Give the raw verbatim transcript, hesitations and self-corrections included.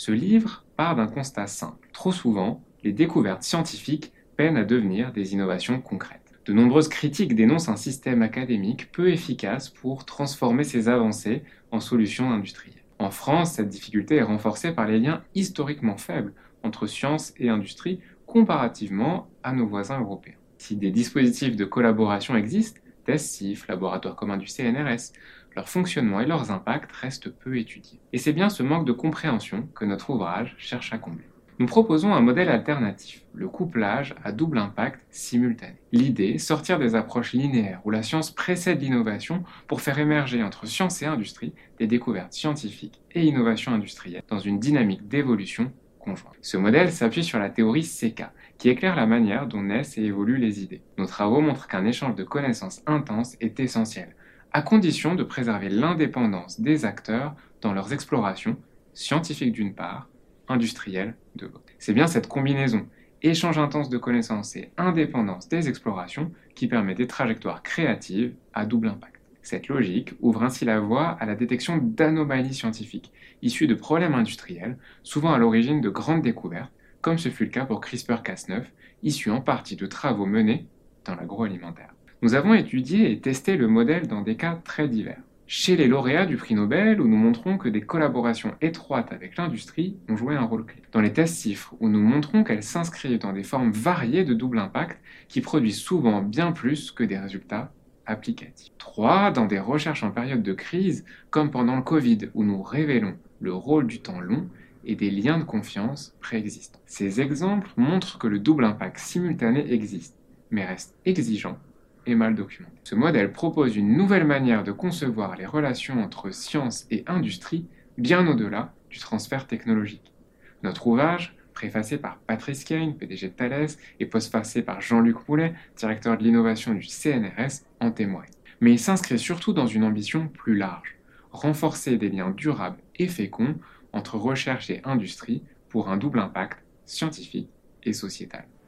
Ce livre part d'un constat simple. Trop souvent, les découvertes scientifiques peinent à devenir des innovations concrètes. De nombreuses critiques dénoncent un système académique peu efficace pour transformer ces avancées en solutions industrielles. En France, cette difficulté est renforcée par les liens historiquement faibles entre science et industrie comparativement à nos voisins européens. Si des dispositifs de collaboration existent, tests C I F, laboratoire commun du C N R S, leur fonctionnement et leurs impacts restent peu étudiés. Et c'est bien ce manque de compréhension que notre ouvrage cherche à combler. Nous proposons un modèle alternatif, le couplage à double impact simultané. L'idée, sortir des approches linéaires où la science précède l'innovation pour faire émerger entre science et industrie des découvertes scientifiques et innovations industrielles dans une dynamique d'évolution conjointe. Ce modèle s'appuie sur la théorie C K, qui éclaire la manière dont naissent et évoluent les idées. Nos travaux montrent qu'un échange de connaissances intense est essentiel, à condition de préserver l'indépendance des acteurs dans leurs explorations, scientifiques d'une part, industrielles de l'autre. C'est bien cette combinaison, échange intense de connaissances et indépendance des explorations, qui permet des trajectoires créatives à double impact. Cette logique ouvre ainsi la voie à la détection d'anomalies scientifiques, issues de problèmes industriels, souvent à l'origine de grandes découvertes, comme ce fut le cas pour CRISPR Cas neuf, issu en partie de travaux menés dans l'agroalimentaire. Nous avons étudié et testé le modèle dans des cas très divers. Chez les lauréats du prix Nobel, où nous montrons que des collaborations étroites avec l'industrie ont joué un rôle clé. Dans les tests C I F R, où nous montrons qu'elles s'inscrivent dans des formes variées de double impact, qui produisent souvent bien plus que des résultats applicatifs. trois. Dans des recherches en période de crise, comme pendant le Covid, où nous révélons le rôle du temps long et des liens de confiance préexistants. Ces exemples montrent que le double impact simultané existe, mais reste exigeant et mal documenté. Ce modèle propose une nouvelle manière de concevoir les relations entre science et industrie, bien au-delà du transfert technologique. Notre ouvrage, préfacé par Patrice Kane, P D G de Thales, et postfacé par Jean-Luc Moulet, directeur de l'innovation du C N R S, en témoigne. Mais il s'inscrit surtout dans une ambition plus large, renforcer des liens durables et féconds entre recherche et industrie pour un double impact scientifique et sociétal.